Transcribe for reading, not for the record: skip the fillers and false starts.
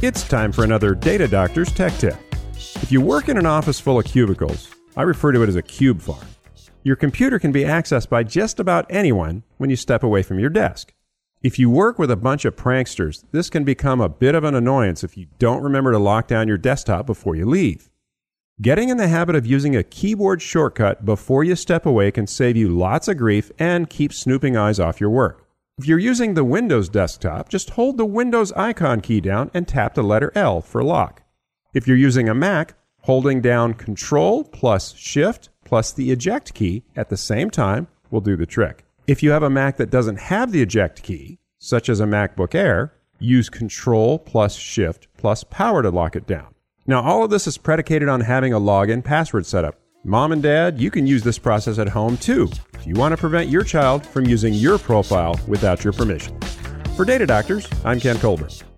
It's time for another Data Doctor's Tech Tip. If you work in an office full of cubicles, I refer to it as a cube farm. Your computer can be accessed by just about anyone when you step away from your desk. If you work with a bunch of pranksters, this can become a bit of an annoyance if you don't remember to lock down your desktop before you leave. Getting in the habit of using a keyboard shortcut before you step away can save you lots of grief and keep snooping eyes off your work. If you're using the Windows desktop, just hold the Windows icon key down and tap the letter L for lock. If you're using a Mac, holding down Control plus Shift plus the eject key at the same time will do the trick. If you have a Mac that doesn't have the eject key, such as a MacBook Air, use Control plus Shift plus power to lock it down. Now, all of this is predicated on having a login password set up. Mom and Dad, you can use this process at home too, if you want to prevent your child from using your profile without your permission. For Data Doctors, I'm Ken Colburn.